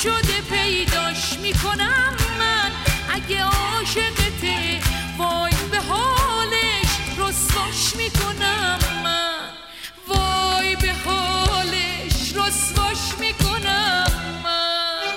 شده پیداش میکنم من، اگه عاشقته وای به حالش رسواش میکنم من، وای به حالش رسواش میکنم من.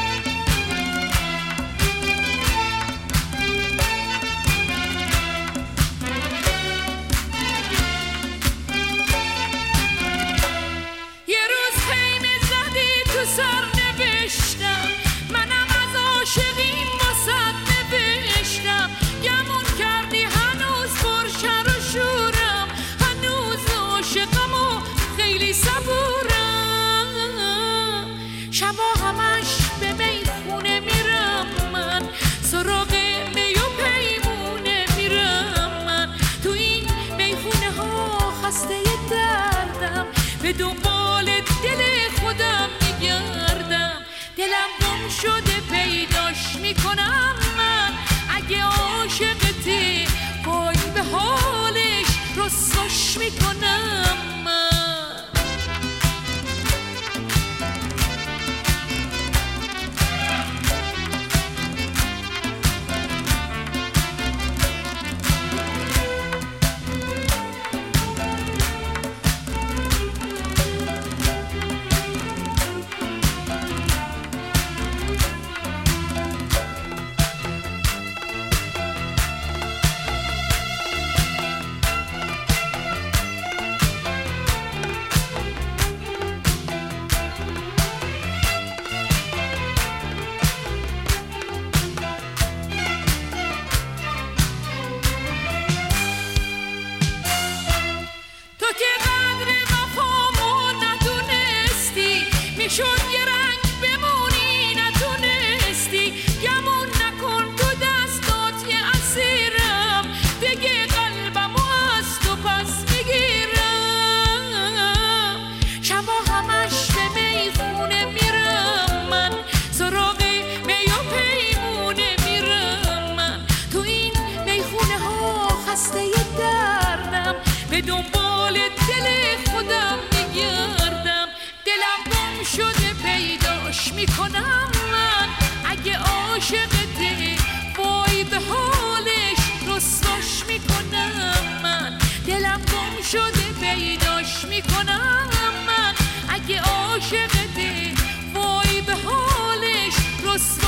یه روز خیمه زدی تو سر نوشتم، منم از عاشقیم واسد نوشتم، گمون کردی هنوز پرشر و شورم، هنوز عاشقم و خیلی صبورم، شبا همش به میخونه میرم من، سراغ می و پیمونه میرم من، تو این میخونه ها خسته دردم، به دنبال دل خودم میگردم، دلم گم شده پیداش میکنم من، اگه عاشقتی وای به حالش رسواش میکنم من. تو که قدر وفامو ندونستی، میشد یه رنگ بمونی نتونستی، گمون نکن تو دستات یه اسیرم، دیگه قلبمو از تو پس میگیرم، شبا همش به میخونه میرم من، سراغ می و پیمونه میرم من، تو این میخونه ها خسته دردم، به دنبال دل خودم میگردم، دلم گم شده پیداش میکنم من، اگه عاشقته وای به حالش رسواش میکنم من، دلم گم شده پیداش میکنم من، اگه عاشقته وای به حالش رسواش